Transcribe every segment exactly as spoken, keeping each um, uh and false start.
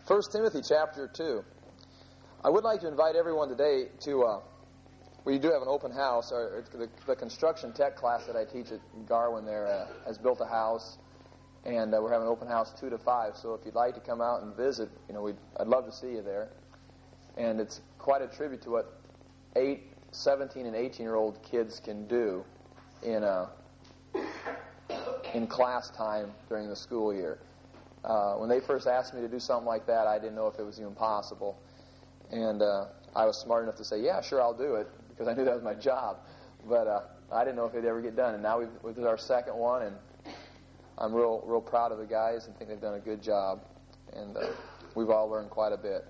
First Timothy chapter two. I would like to invite everyone today to, uh, we do have an open house. Our, the, the construction tech class that I teach at Garwin there uh, has built a house, and uh, we're having an open house two to five. So if you'd like to come out and visit, you know, we'd, I'd love to see you there. And it's quite a tribute to what eight, seventeen, and eighteen-year-old kids can do in uh, in class time during the school year. Uh, when they first asked me to do something like that, I didn't know if it was even possible. And uh, I was smart enough to say, yeah, sure, I'll do it, because I knew that was my job. But uh, I didn't know if it'd ever get done. And now we've, this is our second one, and I'm real real proud of the guys and think they've done a good job. And uh, we've all learned quite a bit.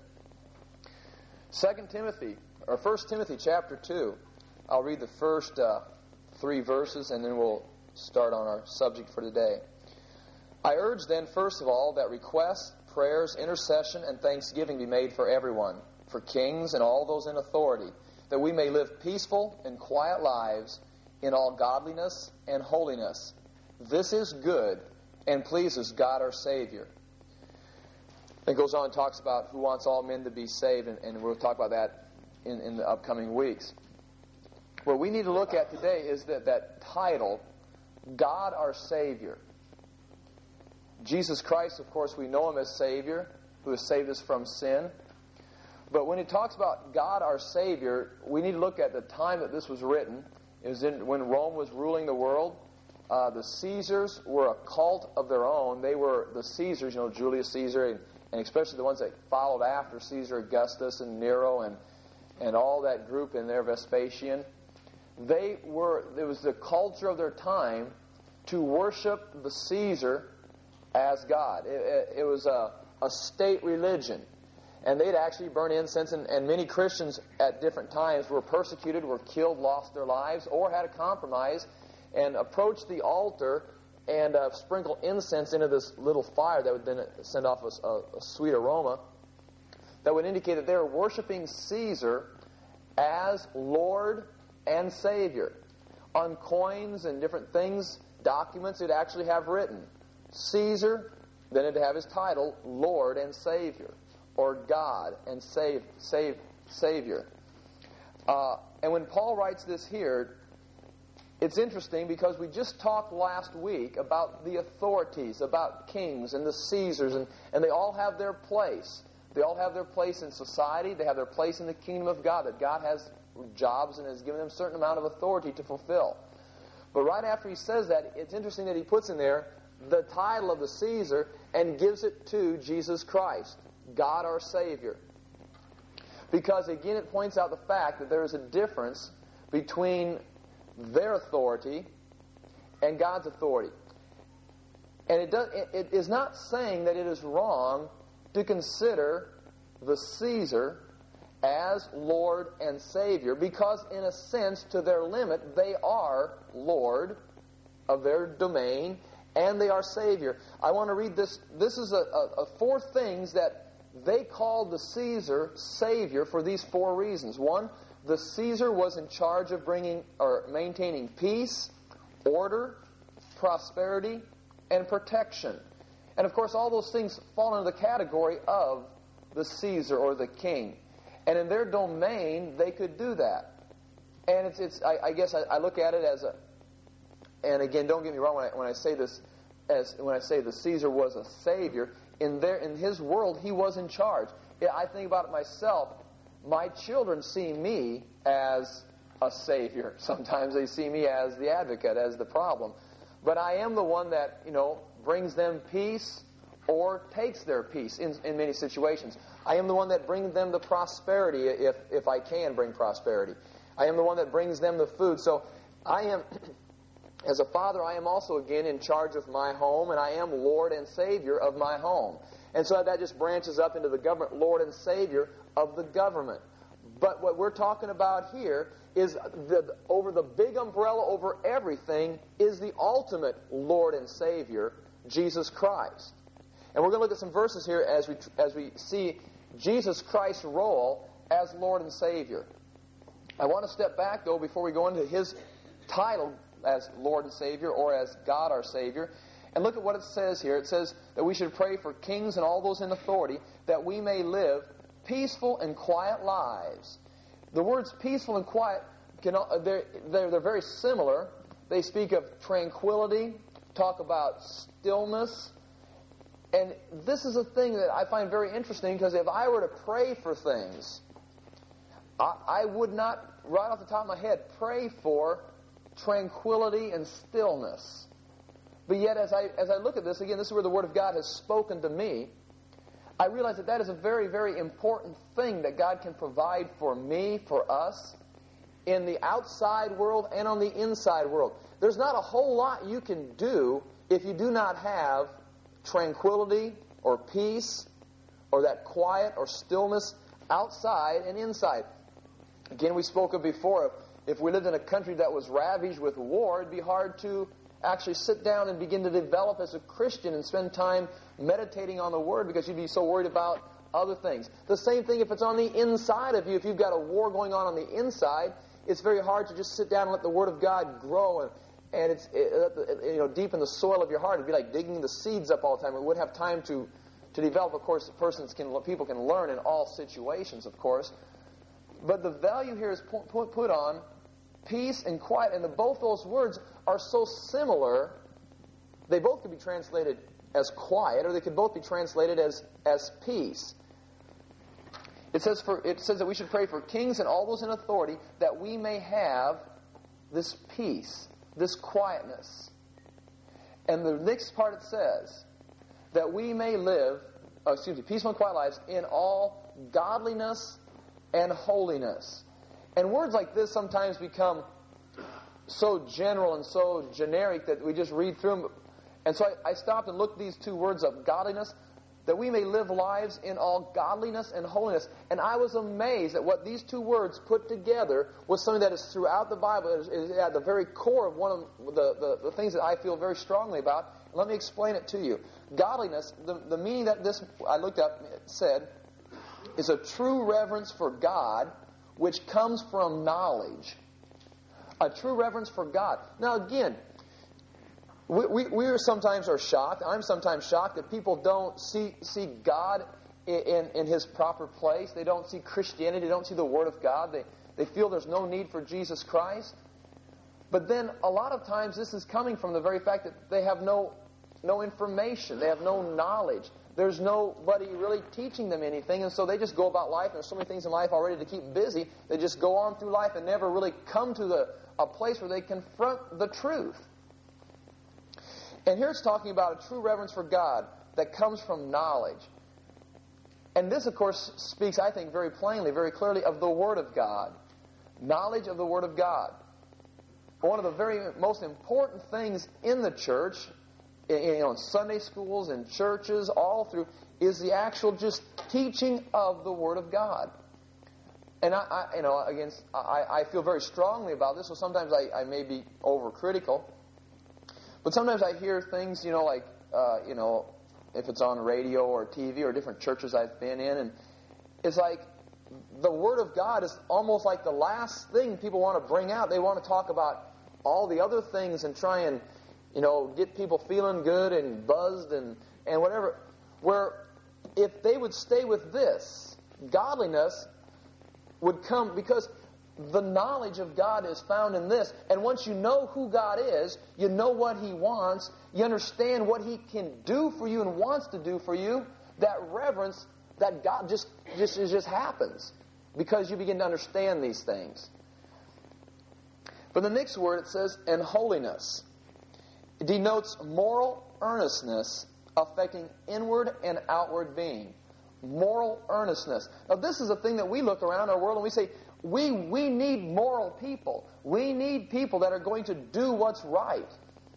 Second Timothy, or First Timothy chapter two. I'll read the first uh, three verses, and then we'll start on our subject for today. I urge then, first of all, that requests, prayers, intercession, and thanksgiving be made for everyone, for kings and all those in authority, that we may live peaceful and quiet lives in all godliness and holiness. This is good and pleases God our Savior. It goes on and talks about who wants all men to be saved, and, and we'll talk about that in, in the upcoming weeks. What we need to look at today is that, that title, God our Savior. Jesus Christ, of course, we know Him as Savior, who has saved us from sin. But when it talks about God our Savior, we need to look at the time that this was written. It was in, when Rome was ruling the world. Uh, the Caesars were a cult of their own. They were the Caesars, you know, Julius Caesar, and, and especially the ones that followed after Caesar, Augustus and Nero, and and all that group in there, Vespasian. They were, it was the culture of their time to worship the Caesar as God. It, it, it was a, a state religion. And they'd actually burn incense, and, and many Christians at different times were persecuted, were killed, lost their lives, or had a compromise, and approached the altar and uh, sprinkle incense into this little fire that would then send off a, a, a sweet aroma that would indicate that they were worshiping Caesar as Lord and Savior. On coins and different things, documents, it'd actually have written Caesar, then it'd have his title, Lord and Savior, or God and save, save, Savior. Uh, and when Paul writes this here, it's interesting because we just talked last week about the authorities, about kings and the Caesars, and, and they all have their place. They all have their place in society. They have their place in the kingdom of God, that God has jobs and has given them a certain amount of authority to fulfill. But right after he says that, it's interesting that he puts in there the title of the Caesar and gives it to Jesus Christ, God our Savior. Because again, it points out the fact that there is a difference between their authority and God's authority. And it, does, it, it is not saying that it is wrong to consider the Caesar as Lord and Savior, because in a sense, to their limit, they are Lord of their domain, and they are Savior. I want to read this. This is a, a, a four things that they called the Caesar Savior for these four reasons. One, the Caesar was in charge of bringing or maintaining peace, order, prosperity, and protection. And of course, all those things fall under the category of the Caesar or the king. And in their domain, they could do that. And it's, it's I, I guess I, I look at it as a, and again, don't get me wrong when I, when I say this, as when I say the Caesar was a savior, in their in his world, he was in charge. I think about it myself. My children see me as a savior. Sometimes they see me as the advocate, as the problem. But I am the one that, you know, brings them peace or takes their peace in, in many situations. I am the one that brings them the prosperity if, if I can bring prosperity. I am the one that brings them the food. So I am, as a father, I am also again in charge of my home, and I am Lord and Savior of my home. And so that just branches up into the government, Lord and Savior of the government. But what we're talking about here is the, over the big umbrella over everything is the ultimate Lord and Savior, Jesus Christ. And we're going to look at some verses here as we as we see Jesus Christ's role as Lord and Savior. I want to step back, though, before we go into His title as Lord and Savior or as God our Savior. And look at what it says here. It says that we should pray for kings and all those in authority, that we may live peaceful and quiet lives. The words peaceful and quiet, can, they're, they're, they're very similar. They speak of tranquility, talk about stillness. And this is a thing that I find very interesting, because if I were to pray for things, I, I would not, right off the top of my head, pray for tranquility and stillness. But yet, as I as I look at this, again, this is where the Word of God has spoken to me, I realize that that is a very, very important thing that God can provide for me, for us, in the outside world and on the inside world. There's not a whole lot you can do if you do not have tranquility or peace or that quiet or stillness outside and inside. Again, we spoke of before, if we lived in a country that was ravaged with war, it'd be hard to actually sit down and begin to develop as a Christian and spend time meditating on the Word, because you'd be so worried about other things. The same thing if it's on the inside of you. If you've got a war going on on the inside, it's very hard to just sit down and let the Word of God grow and, and it's it, you know deep in the soil of your heart. It'd be like digging the seeds up all the time. We wouldn't have time to, to develop. Of course, persons can people can learn in all situations, of course. But the value here is put, put on peace and quiet, and the, both those words are so similar. They both could be translated as quiet, or they could both be translated as as peace. It says for it says that we should pray for kings and all those in authority, that we may have this peace, this quietness. And the next part it says that we may live, oh, excuse me, peaceful and quiet lives in all godliness and holiness. And words like this sometimes become so general and so generic that we just read through them. And so I, I stopped and looked these two words up, godliness, that we may live lives in all godliness and holiness. And I was amazed at what these two words put together was something that is throughout the Bible. It is, it is at the very core of one of the, the, the things that I feel very strongly about. And let me explain it to you. Godliness, the, the meaning that this I looked up said, is a true reverence for God, which comes from knowledge. A true reverence for God. Now again, we, we, we are sometimes are shocked. I'm sometimes shocked that people don't see see God in, in, in His proper place. They don't see Christianity. They don't see the Word of God. They, they feel there's no need for Jesus Christ. But then a lot of times this is coming from the very fact that they have no, no information. They have no knowledge. There's nobody really teaching them anything, and so they just go about life. There's so many things in life already to keep busy. They just go on through life and never really come to the a place where they confront the truth. And here it's talking about a true reverence for God that comes from knowledge. And this, of course, speaks, I think, very plainly, very clearly of the Word of God. Knowledge of the Word of God. One of the very most important things in the church, you know, in Sunday schools and churches, all through, is the actual just teaching of the Word of God. And I, I you know, again, I, I feel very strongly about this, so sometimes I, I may be overcritical. But sometimes I hear things, you know, like, uh, you know, if it's on radio or T V or different churches I've been in, and it's like the Word of God is almost like the last thing people want to bring out. They want to talk about all the other things and try and, you know, get people feeling good and buzzed and, and whatever. Where if they would stay with this, godliness would come, because the knowledge of God is found in this. And once you know who God is, you know what He wants, you understand what He can do for you and wants to do for you, that reverence, that God just, just, it just happens because you begin to understand these things. But the next word, it says, and holiness. It denotes moral earnestness affecting inward and outward being. Moral earnestness. Now this is a thing that we look around our world and we say, we, we need moral people. We need people that are going to do what's right.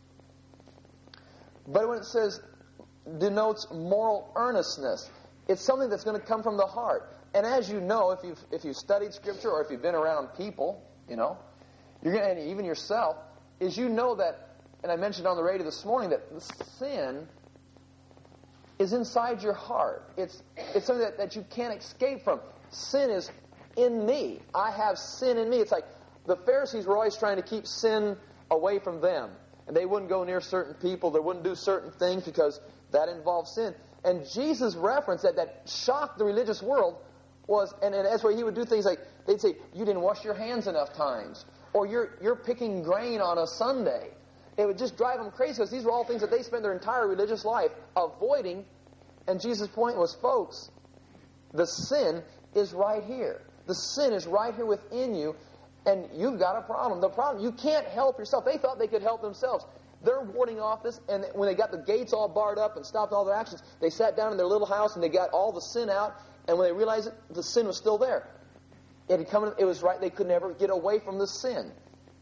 But when it says denotes moral earnestness, it's something that's going to come from the heart. And as you know, if you've, if you've studied Scripture or if you've been around people, you know, you're going to, and even yourself, is you know that, and I mentioned on the radio this morning, that sin is inside your heart. It's it's something that, that you can't escape from. Sin is in me. I have sin in me. It's like the Pharisees were always trying to keep sin away from them. and they wouldn't go near certain people, they wouldn't do certain things because that involved sin. And Jesus' reference that, that shocked the religious world was, and, and that's why he would do things like, they'd say, you didn't wash your hands enough times, or you're, you're picking grain on a Sunday. It would just drive them crazy because these were all things that they spent their entire religious life avoiding. And Jesus' point was, folks, the sin is right here. The sin is right here within you, and you've got a problem. The problem, you can't help yourself. They thought they could help themselves. They're warding off this, and when they got the gates all barred up and stopped all their actions, they sat down in their little house and they got all the sin out, and when they realized it, the sin was still there. It had come, it was right, they could never get away from the sin.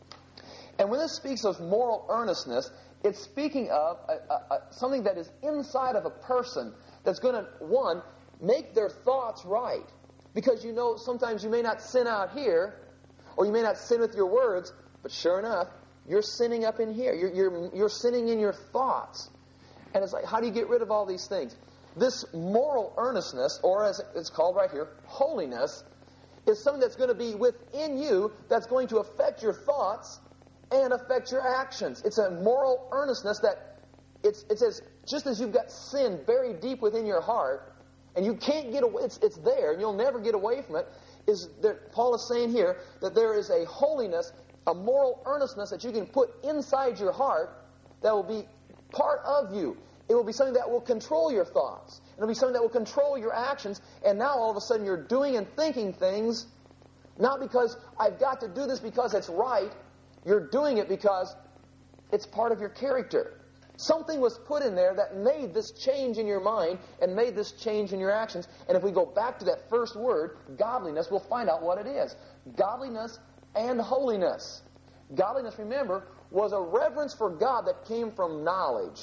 And when this speaks of moral earnestness, it's speaking of a, a, a, something that is inside of a person that's going to, one, make their thoughts right. Because you know, sometimes you may not sin out here, or you may not sin with your words, but sure enough, you're sinning up in here. You're, you're, you're sinning in your thoughts. And it's like, how do you get rid of all these things? This moral earnestness, or as it's called right here, holiness, is something that's going to be within you that's going to affect your thoughts and affect your actions. It's a moral earnestness that it's, it says, just as you've got sin buried deep within your heart, and you can't get away, it's, it's there, and you'll never get away from it, is that Paul is saying here that there is a holiness, a moral earnestness that you can put inside your heart that will be part of you. It will be something that will control your thoughts. It will be something that will control your actions, and now all of a sudden you're doing and thinking things, not because I've got to do this because it's right, you're doing it because it's part of your character. Something was put in there that made this change in your mind and made this change in your actions. And if we go back to that first word, godliness, we'll find out what it is. Godliness and holiness. Godliness, remember, was a reverence for God that came from knowledge.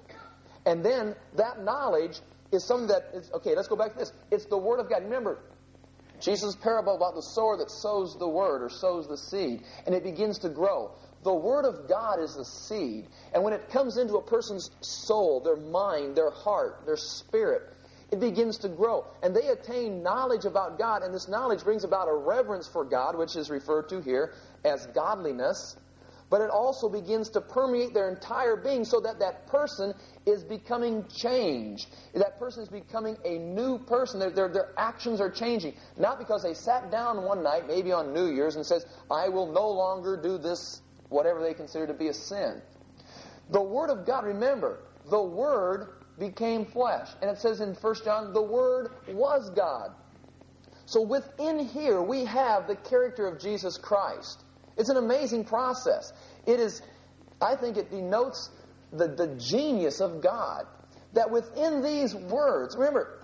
And then that knowledge is something that is, okay, let's go back to this. It's the Word of God. Remember, Jesus' parable about the sower that sows the Word or sows the seed, and it begins to grow. The Word of God is the seed. And when it comes into a person's soul, their mind, their heart, their spirit, it begins to grow. And they attain knowledge about God, and this knowledge brings about a reverence for God, which is referred to here as godliness. But it also begins to permeate their entire being so that that person is becoming changed. That person is becoming a new person. Their, their, their actions are changing. Not because they sat down one night, maybe on New Year's, and says, I will no longer do this, whatever they consider to be a sin. The Word of God, remember, the Word became flesh. And it says in First John, the Word was God. So within here, we have the character of Jesus Christ. It's an amazing process. It is, I think it denotes the, the genius of God. That within these words, remember,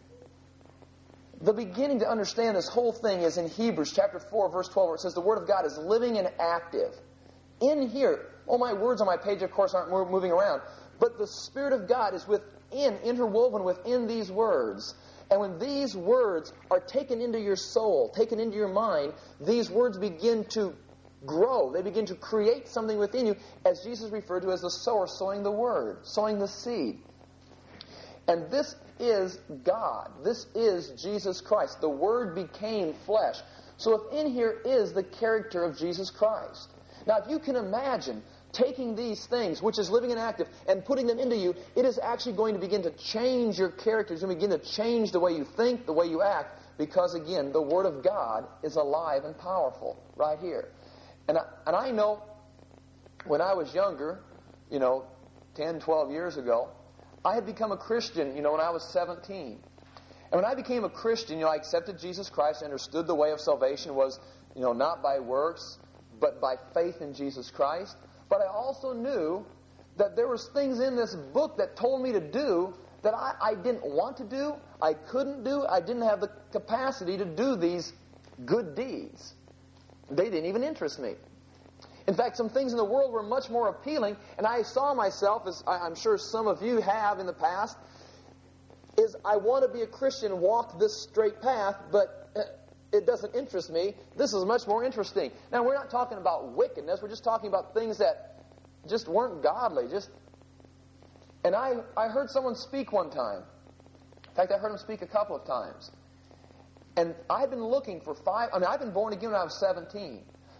the beginning to understand this whole thing is in Hebrews chapter four, verse twelve, where it says the Word of God is living and active. In here, all my words on my page, of course, aren't moving around, but the Spirit of God is within, interwoven within these words. And when these words are taken into your soul, taken into your mind, these words begin to grow. They begin to create something within you, as Jesus referred to as the sower sowing the Word, sowing the seed. And this is God. This is Jesus Christ. The Word became flesh. So within here is the character of Jesus Christ. Now, if you can imagine taking these things, which is living and active, and putting them into you, it is actually going to begin to change your character. It's going to begin to change the way you think, the way you act, because, again, the Word of God is alive and powerful right here. And I, and I know when I was younger, you know, ten, twelve years ago, I had become a Christian, you know, when I was seventeen. And when I became a Christian, you know, I accepted Jesus Christ, I understood the way of salvation was, you know, not by works, but by faith in Jesus Christ. But I also knew that there was things in this book that told me to do that I, I didn't want to do, I couldn't do, I didn't have the capacity to do these good deeds. They didn't even interest me. In fact, some things in the world were much more appealing, and I saw myself, as I'm sure some of you have in the past, is I want to be a Christian, walk this straight path, but it doesn't interest me. This is much more interesting. Now, we're not talking about wickedness. We're just talking about things that just weren't godly. Just, and I, I heard someone speak one time. In fact, I heard him speak a couple of times. And I've been looking for five, I mean, I've been born again when I was seventeen.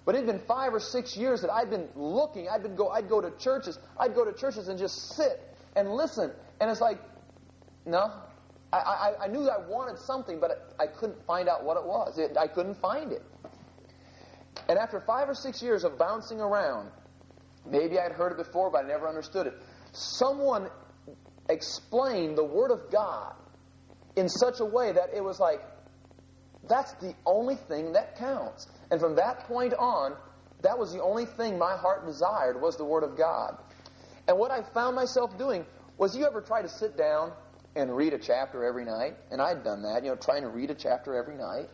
But it had been five or six years that I'd been looking. I'd been go. I'd go to churches. I'd go to churches and just sit and listen. And it's like, no, I, I, I knew I wanted something, but I, I couldn't find out what it was. It, I couldn't find it. And after five or six years of bouncing around, maybe I'd heard it before, but I never understood it. Someone explained the Word of God in such a way that it was like, that's the only thing that counts. And from that point on, that was the only thing my heart desired, was the Word of God. And what I found myself doing was, you ever try to sit down and read a chapter every night? And I'd done that, you know, trying to read a chapter every night.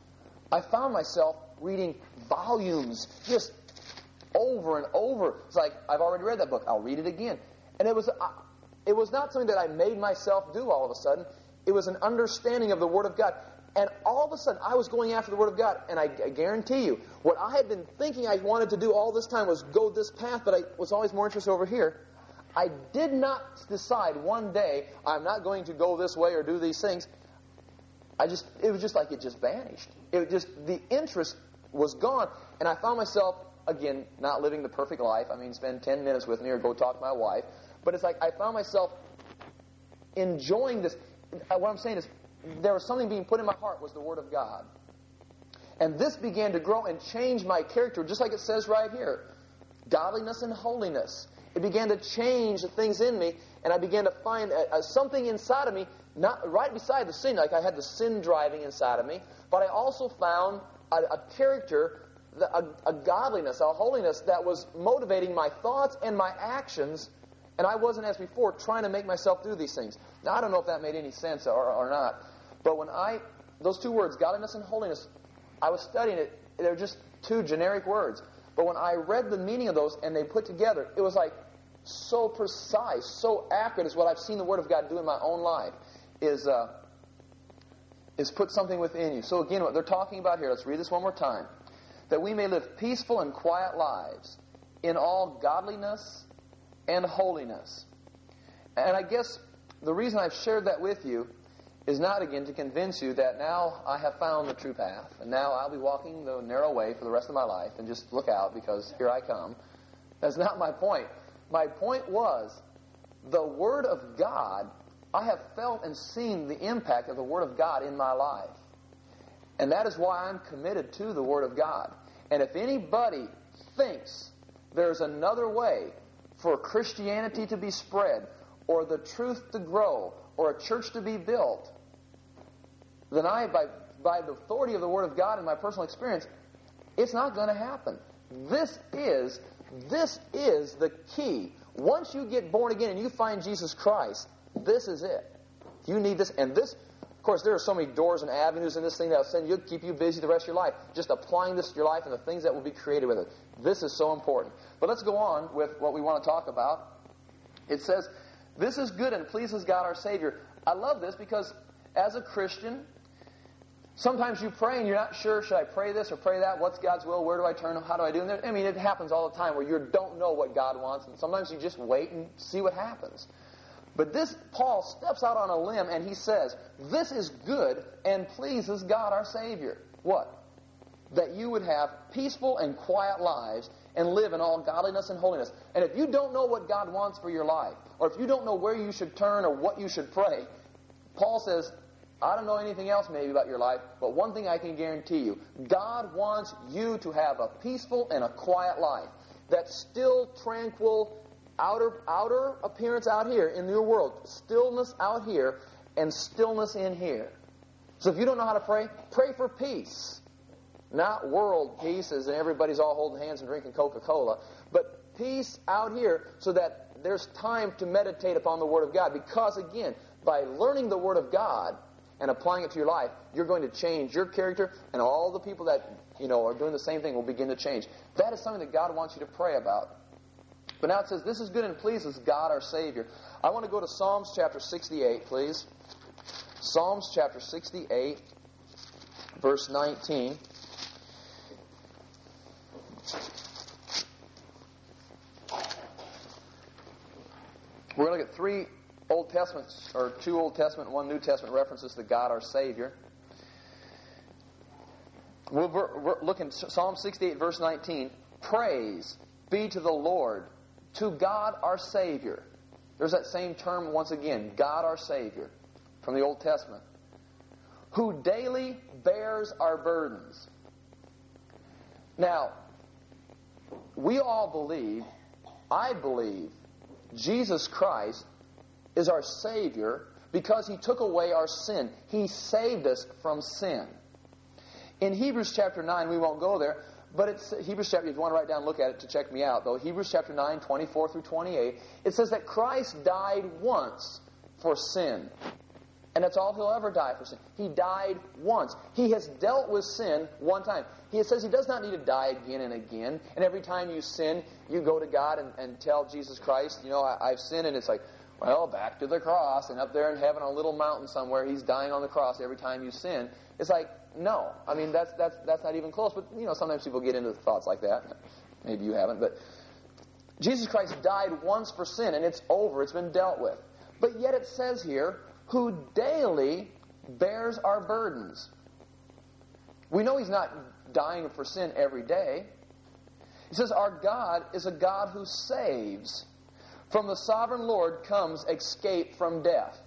I found myself reading volumes just over and over. It's like, I've already read that book. I'll read it again. And it was, it was not something that I made myself do all of a sudden. It was an understanding of the Word of God. And all of a sudden, I was going after the Word of God. And I, I guarantee you, what I had been thinking I wanted to do all this time was go this path, but I was always more interested over here. I did not decide one day, I'm not going to go this way or do these things. I just, it was just like it just vanished. It just, the interest was gone. And I found myself, again, not living the perfect life. I mean, spend ten minutes with me or go talk to my wife. But it's like I found myself enjoying this. What I'm saying is, there was something being put in my heart, was the Word of God. And this began to grow and change my character, just like it says right here. Godliness and holiness. It began to change the things in me, and I began to find a, a, something inside of me, not right beside the sin, like I had the sin driving inside of me, but I also found a, a character, a, a godliness, a holiness that was motivating my thoughts and my actions, and I wasn't, as before, trying to make myself do these things. Now, I don't know if that made any sense or, or not, but when I, those two words, godliness and holiness, I was studying it, they're just two generic words. But when I read the meaning of those and they put together, it was like so precise, so accurate is what I've seen the Word of God do in my own life, is, uh, is put something within you. So again, what they're talking about here, let's read this one more time. That we may live peaceful and quiet lives in all godliness and holiness. And I guess the reason I've shared that with you is not, again, to convince you that now I have found the true path, and now I'll be walking the narrow way for the rest of my life, and just look out because here I come. That's not my point. My point was, the Word of God, I have felt and seen the impact of the Word of God in my life. And that is why I'm committed to the Word of God. And if anybody thinks there's another way for Christianity to be spread, or the truth to grow, or a church to be built, then I, by, by the authority of the Word of God and my personal experience, it's not going to happen. This is, this is the key. Once you get born again and you find Jesus Christ, this is it. You need this. And this, of course, there are so many doors and avenues in this thing that will send you, keep you busy the rest of your life, just applying this to your life and the things that will be created with it. This is so important. But let's go on with what we want to talk about. It says, this is good and pleases God our Savior. I love this because as a Christian, sometimes you pray and you're not sure, should I pray this or pray that? What's God's will? Where do I turn? How do I do it? I mean, it happens all the time where you don't know what God wants, and sometimes you just wait and see what happens. But this, Paul steps out on a limb and he says, this is good and pleases God our Savior. What? That you would have peaceful and quiet lives and live in all godliness and holiness. And if you don't know what God wants for your life, or if you don't know where you should turn or what you should pray, Paul says, I don't know anything else maybe about your life, but one thing I can guarantee you, God wants you to have a peaceful and a quiet life. That still, tranquil, outer, outer appearance out here in your world, stillness out here, and stillness in here. So if you don't know how to pray, pray for peace. Not world peace, as in everybody's all holding hands and drinking Coca-Cola, but peace out here so that there's time to meditate upon the Word of God. Because, again, by learning the Word of God and applying it to your life, you're going to change your character, and all the people that, you know, are doing the same thing will begin to change. That is something that God wants you to pray about. But now it says, this is good and pleases God our Savior. I want to go to Psalms chapter sixty-eight, please. Psalms chapter sixty-eight, verse nineteen. We're going to look at three Old Testament, or two Old Testament and one New Testament references to God our Savior. We'll, we're, we're looking at Psalm sixty-eight, verse nineteen. Praise be to the Lord, to God our Savior. There's that same term once again, God our Savior, from the Old Testament, who daily bears our burdens. Now, we all believe, I believe, Jesus Christ is our Savior because He took away our sin. He saved us from sin. In Hebrews chapter nine, we won't go there, but it's Hebrews chapter, if you want to write down and look at it to check me out, though, Hebrews chapter nine, twenty-four through twenty-eight, it says that Christ died once for sin. And that's all He'll ever die for sin. He died once. He has dealt with sin one time. He says He does not need to die again and again. And every time you sin, you go to God and, and tell Jesus Christ, you know, I, I've sinned. And it's like, well, back to the cross. And up there in heaven on a little mountain somewhere, He's dying on the cross every time you sin. It's like, no. I mean, that's that's that's not even close. But, you know, sometimes people get into thoughts like that. Maybe you haven't. But Jesus Christ died once for sin, and it's over. It's been dealt with. But yet it says here, who daily bears our burdens. We know He's not dying for sin every day. He says our God is a God who saves. From the sovereign Lord comes escape from death.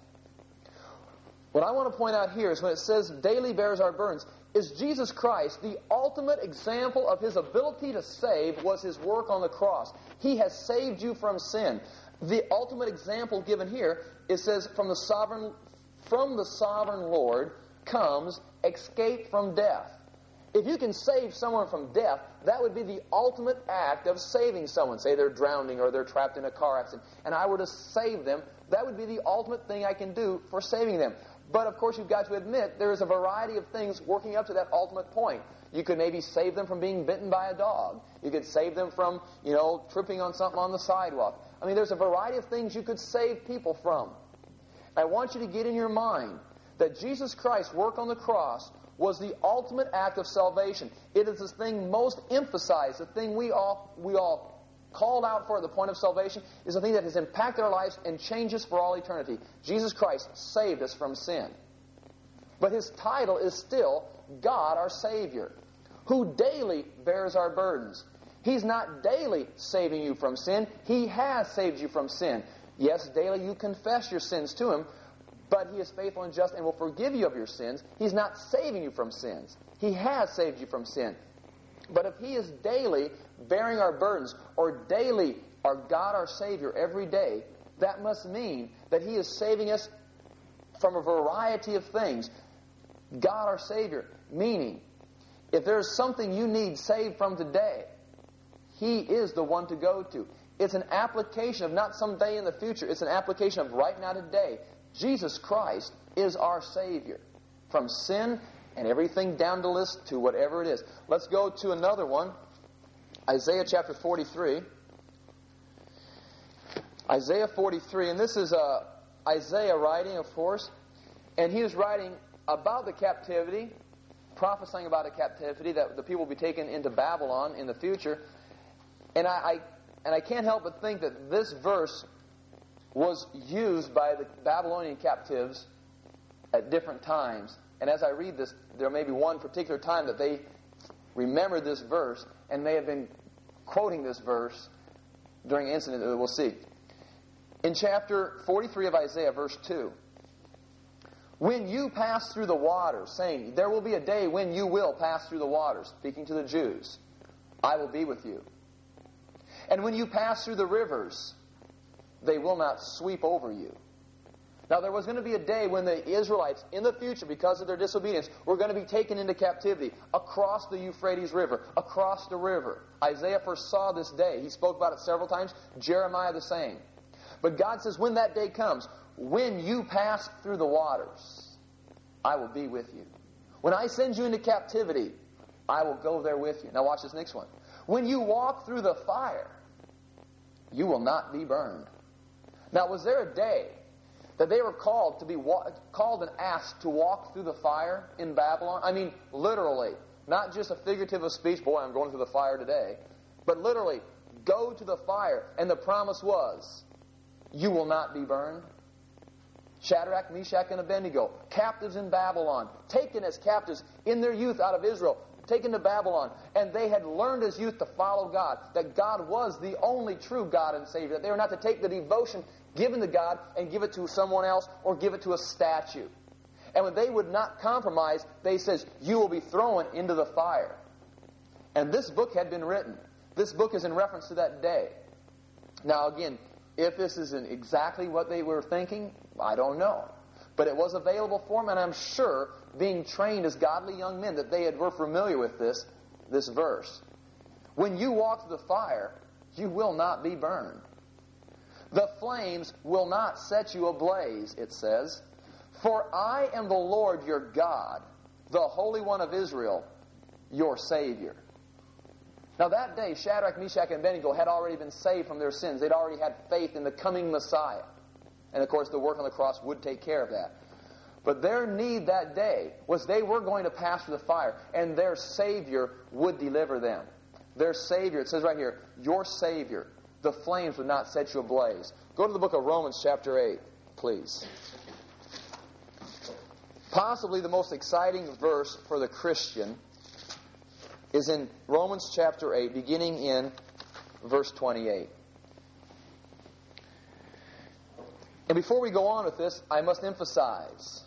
What I want to point out here is when it says daily bears our burdens, is Jesus Christ, the ultimate example of His ability to save was His work on the cross. He has saved you from sin. The ultimate example given here, it says, from the sovereign, from the sovereign Lord comes escape from death. If you can save someone from death, that would be the ultimate act of saving someone. Say they're drowning or they're trapped in a car accident, and I were to save them, that would be the ultimate thing I can do for saving them. But, of course, you've got to admit there is a variety of things working up to that ultimate point. You could maybe save them from being bitten by a dog. You could save them from, you know, tripping on something on the sidewalk. I mean, there's a variety of things you could save people from. I want you to get in your mind that Jesus Christ's work on the cross was the ultimate act of salvation. It is the thing most emphasized, the thing we all we all called out for at the point of salvation, is the thing that has impacted our lives and changed us for all eternity. Jesus Christ saved us from sin. But His title is still God our Savior, who daily bears our burdens. He's not daily saving you from sin. He has saved you from sin. Yes, daily you confess your sins to Him, but He is faithful and just and will forgive you of your sins. He's not saving you from sins. He has saved you from sin. But if He is daily bearing our burdens, or daily our God our Savior every day, that must mean that He is saving us from a variety of things. God our Savior, meaning, if there's something you need saved from today, He is the one to go to. It's an application of not some day in the future. It's an application of right now today. Jesus Christ is our Savior from sin and everything down the list to whatever it is. Let's go to another one. Isaiah chapter forty-three. Isaiah forty-three, and this is uh, Isaiah writing, of course, and he is writing about the captivity, prophesying about a captivity that the people will be taken into Babylon in the future. And I, I and I can't help but think that this verse was used by the Babylonian captives at different times. And as I read this, there may be one particular time that they remember this verse and may have been quoting this verse during an incident that we'll see. In chapter forty-three of Isaiah, verse two, when you pass through the waters, saying, there will be a day when you will pass through the waters, speaking to the Jews, I will be with you. And when you pass through the rivers, they will not sweep over you. Now, there was going to be a day when the Israelites, in the future, because of their disobedience, were going to be taken into captivity across the Euphrates River, across the river. Isaiah foresaw this day. He spoke about it several times. Jeremiah the same. But God says, when that day comes, when you pass through the waters, I will be with you. When I send you into captivity, I will go there with you. Now watch this next one. When you walk through the fire, you will not be burned. Now, was there a day that they were called to be wa- called and asked to walk through the fire in Babylon? I mean, literally, not just a figurative of speech, boy, I'm going through the fire today, but literally, go to the fire. And the promise was, you will not be burned. Shadrach, Meshach, and Abednego, captives in Babylon, taken as captives in their youth out of Israel, taken to Babylon, and they had learned as youth to follow God, that God was the only true God and Savior, that they were not to take the devotion given to God and give it to someone else or give it to a statue. And when they would not compromise, they says, you will be thrown into the fire. And this book had been written. This book is in reference to that day. Now again, if this isn't exactly what they were thinking, I don't know. But it was available for them, and I'm sure, being trained as godly young men, that they had, were familiar with this, this verse. When you walk through the fire, you will not be burned. The flames will not set you ablaze, it says. For I am the Lord your God, the Holy One of Israel, your Savior. Now that day, Shadrach, Meshach, and Abednego had already been saved from their sins. They'd already had faith in the coming Messiah. And of course, the work on the cross would take care of that. But their need that day was they were going to pass through the fire, and their Savior would deliver them. Their Savior, it says right here, your Savior, the flames would not set you ablaze. Go to the book of Romans chapter eight, please. Possibly the most exciting verse for the Christian is in Romans chapter eight, beginning in verse twenty-eight. And before we go on with this, I must emphasize,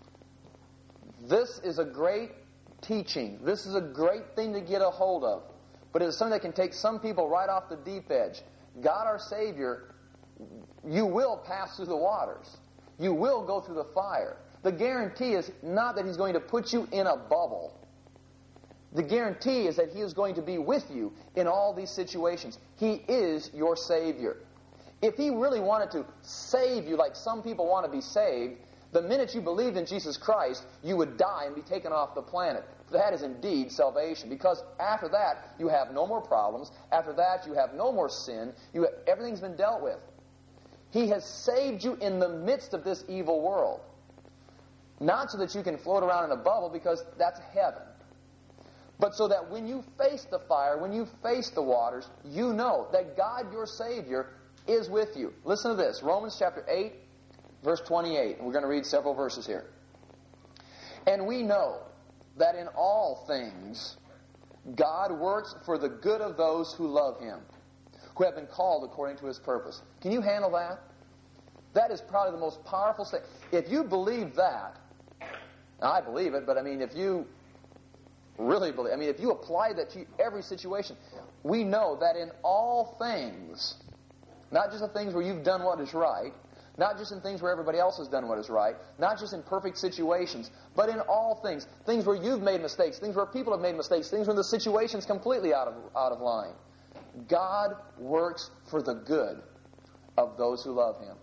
this is a great teaching. This is a great thing to get a hold of. But it is something that can take some people right off the deep edge. God our Savior, you will pass through the waters. You will go through the fire. The guarantee is not that He's going to put you in a bubble. The guarantee is that He is going to be with you in all these situations. He is your Savior. If He really wanted to save you like some people want to be saved, the minute you believed in Jesus Christ, you would die and be taken off the planet. That is indeed salvation. Because after that, you have no more problems. After that, you have no more sin. You have, everything's been dealt with. He has saved you in the midst of this evil world. Not so that you can float around in a bubble, because that's heaven. But so that when you face the fire, when you face the waters, you know that God, your Savior, is with you. Listen to this. Romans chapter eight, verse twenty-eight. We're going to read several verses here. And we know that in all things God works for the good of those who love Him, who have been called according to His purpose. Can you handle that? That is probably the most powerful statement. If you believe that, now I believe it, but I mean, if you really believe, I mean, if you apply that to every situation, we know that in all things, not just the things where you've done what is right, not just in things where everybody else has done what is right, not just in perfect situations, but in all things, things where you've made mistakes, things where people have made mistakes, things where the situation's completely out of, out of line. God works for the good of those who love Him.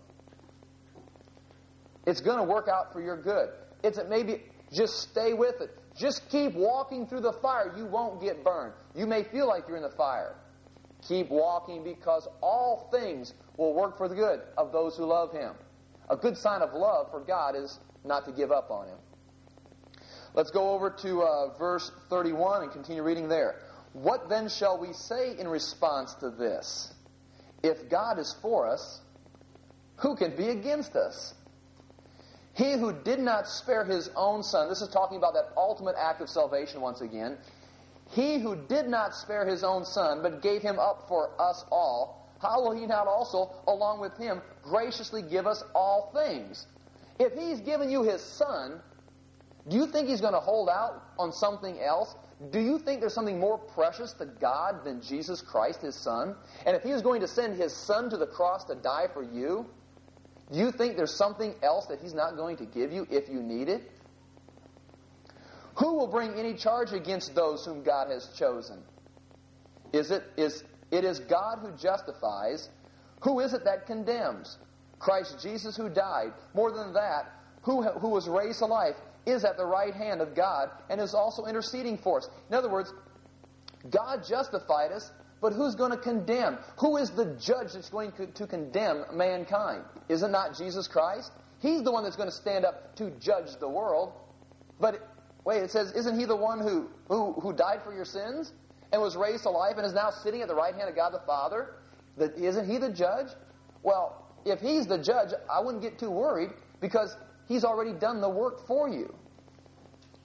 It's going to work out for your good. It's maybe just stay with it. Just keep walking through the fire. You won't get burned. You may feel like you're in the fire. Keep walking, because all things will work for the good of those who love Him. A good sign of love for God is not to give up on Him. Let's go over to uh, verse thirty-one and continue reading there. What then shall we say in response to this? If God is for us, who can be against us? He who did not spare His own Son, this is talking about that ultimate act of salvation once again. He who did not spare His own Son, but gave Him up for us all, how will He not also, along with Him, graciously give us all things? If He's given you His Son, do you think He's going to hold out on something else? Do you think there's something more precious to God than Jesus Christ, His Son? And if He was going to send His Son to the cross to die for you, do you think there's something else that He's not going to give you if you need it? Who will bring any charge against those whom God has chosen? Is it is it is God who justifies? Who is it that condemns? Christ Jesus, who died. More than that, who who was raised to life, is at the right hand of God and is also interceding for us. In other words, God justified us, but who's going to condemn? Who is the judge that's going to condemn mankind? Is it not Jesus Christ? He's the one that's going to stand up to judge the world. But wait, it says, isn't He the one who, who, who died for your sins and was raised to life and is now sitting at the right hand of God the Father? That, isn't He the judge? Well, if He's the judge, I wouldn't get too worried, because He's already done the work for you.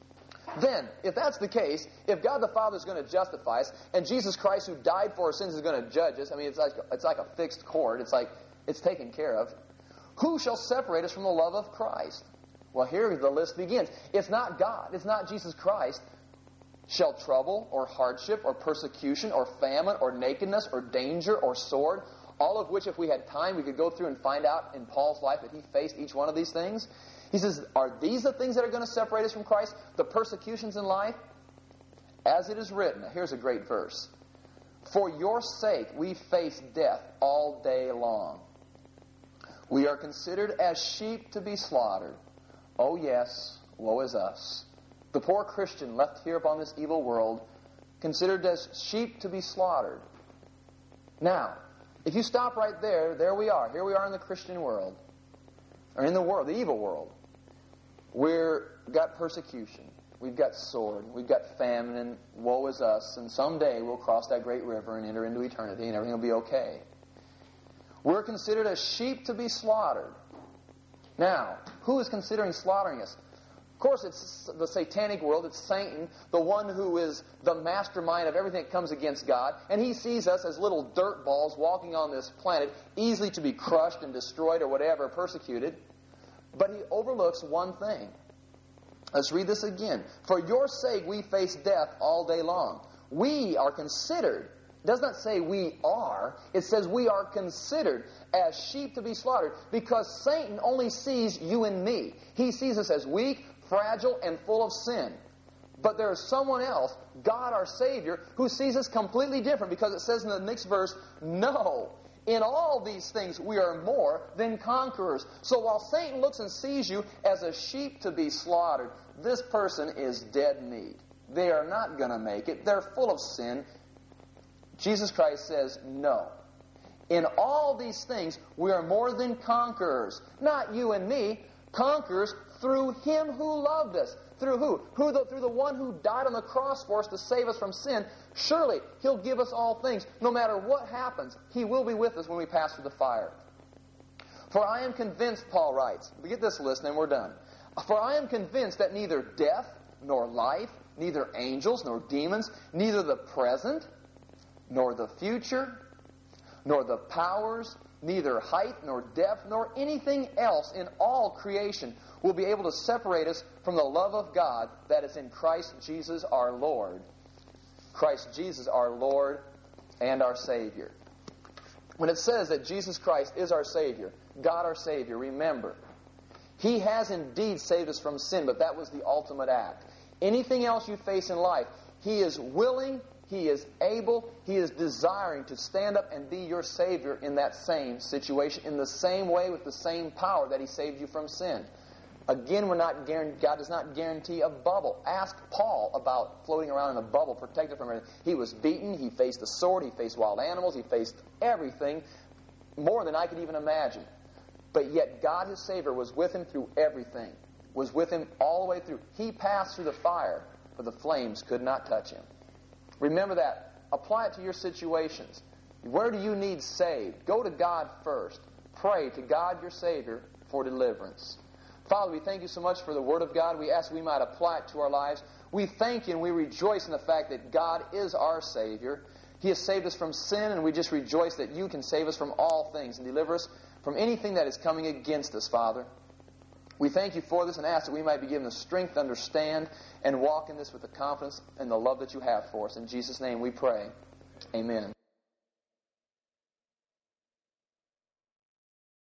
Then, if that's the case, if God the Father is going to justify us, and Jesus Christ who died for our sins is going to judge us, I mean, it's like, it's like a fixed chord. It's like it's taken care of. Who shall separate us from the love of Christ? Well, here the list begins. It's not God. It's not Jesus Christ. Shall trouble or hardship or persecution or famine or nakedness or danger or sword, all of which, if we had time, we could go through and find out in Paul's life that he faced each one of these things. He says, are these the things that are going to separate us from Christ? The persecutions in life? As it is written, now here's a great verse. For your sake we face death all day long. We are considered as sheep to be slaughtered. Oh yes, woe is us. The poor Christian left here upon this evil world, considered as sheep to be slaughtered. Now, if you stop right there, there we are. Here we are in the Christian world. Or in the world, the evil world. We've got persecution. We've got sword. We've got famine, and woe is us. And someday we'll cross that great river and enter into eternity, and everything will be okay. We're considered as sheep to be slaughtered. Now, who is considering slaughtering us? Of course, it's the satanic world. It's Satan, the one who is the mastermind of everything that comes against God. And he sees us as little dirt balls walking on this planet, easily to be crushed and destroyed or whatever, persecuted. But he overlooks one thing. Let's read this again. For your sake we face death all day long. We are considered. It does not say we are. It says we are considered as sheep to be slaughtered, because Satan only sees you and me. He sees us as weak, fragile, and full of sin. But there is someone else, God our Savior, who sees us completely different, because it says in the next verse, no, in all these things we are more than conquerors. So while Satan looks and sees you as a sheep to be slaughtered, this person is dead meat. They are not going to make it. They're full of sin. Jesus Christ says, no. In all these things we are more than conquerors. Not you and me. Conquerors through Him who loved us. Through who? Who the, through the one who died on the cross for us to save us from sin. Surely He'll give us all things. No matter what happens, He will be with us when we pass through the fire. For I am convinced, Paul writes, we get this list and we're done. For I am convinced that neither death nor life, neither angels nor demons, neither the present nor the future, nor the powers, neither height nor depth, nor anything else in all creation will be able to separate us from the love of God that is in Christ Jesus our Lord. Christ Jesus our Lord and our Savior. When it says that Jesus Christ is our Savior, God our Savior, remember, He has indeed saved us from sin, but that was the ultimate act. Anything else you face in life, He is willing, He is able, He is desiring to stand up and be your Savior in that same situation, in the same way, with the same power that He saved you from sin. Again, we're not guaranteed, God does not guarantee a bubble. Ask Paul about floating around in a bubble protected from everything. He was beaten, he faced the sword, he faced wild animals, he faced everything, more than I could even imagine. But yet God, His Savior, was with him through everything, was with him all the way through. He passed through the fire, but the flames could not touch him. Remember that. Apply it to your situations. Where do you need saved? Go to God first. Pray to God, your Savior, for deliverance. Father, we thank You so much for the Word of God. We ask we might apply it to our lives. We thank You and we rejoice in the fact that God is our Savior. He has saved us from sin, and we just rejoice that You can save us from all things and deliver us from anything that is coming against us, Father. We thank You for this and ask that we might be given the strength to understand and walk in this with the confidence and the love that You have for us. In Jesus' name we pray. Amen.